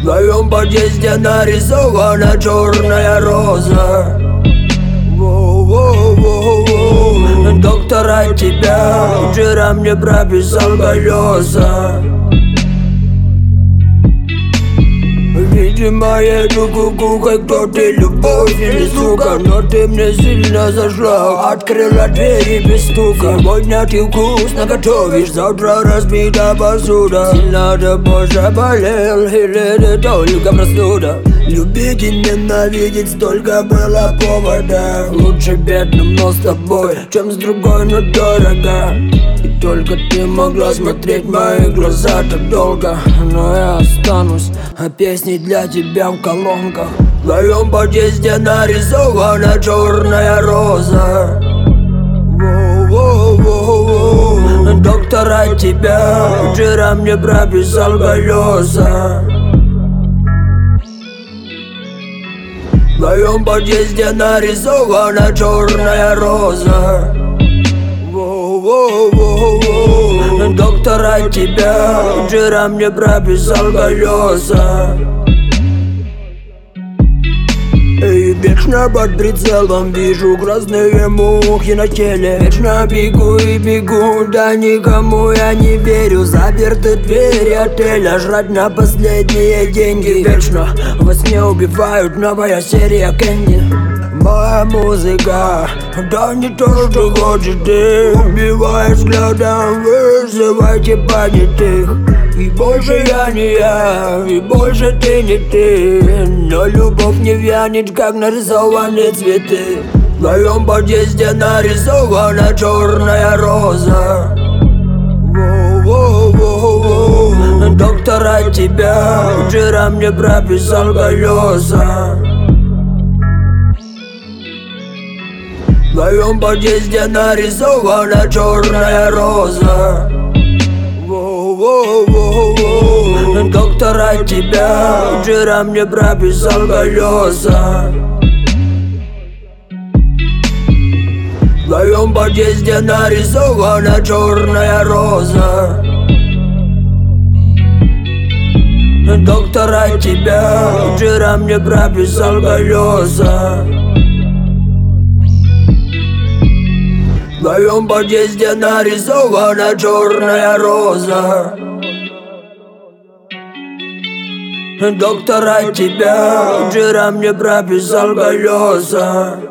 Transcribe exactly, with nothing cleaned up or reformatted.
твоем подъезде нарисована черная роза. Воу-воу-воу-воу. Доктор, от тебя вчера мне прописал колеса. Видимо, еду кукухой, кто ты, любовь или сука, но ты мне сильно зашла, открыла двери без стука. Сегодня ты вкусно готовишь, завтра разбита посуда. Сильно тобой заболел, или это только простуда? Любить и ненавидеть столько было повода. Лучше бедным, но с тобой, чем с другой, но дорого. И только ты могла смотреть в мои глаза так долго. Но я останусь, а песни для тебя в колонках. В твоем подъезде нарисована черная роза. Воу-воу-воу-воу. Доктор, от тебя вчера мне прописал колеса. В твоем подъезде нарисована черная роза. Воу-воу-воу-воу. Доктор, от тебя вчера мне прописал колеса. И вечно под прицелом вижу красные мухи на теле. Вечно бегу и бегу, да никому я не верю. Заперты двери отеля, жрать на последние деньги. Вечно во сне убивают, новая серия Кэнди. Моя музыка, да не то, что хочешь ты. Убиваешь взглядом, вызывайте понятых. И больше я не я, и больше ты не ты. Но любовь не вянет, как нарисованные цветы. В твоем подъезде нарисована черная роза. Воу-воу-воу-воу. Доктор, от тебя вчера мне прописал колеса. В твоем подъезде нарисована черная роза. Воу-воу-воу-воу. Доктор, от тебя вчера мне прописал колеса. В твоем подъезде нарисована черная роза. Доктор, от тебя вчера мне прописал колеса. В твоем подъезде нарисована черная роза. Доктор, от тебя вчера мне прописал колеса.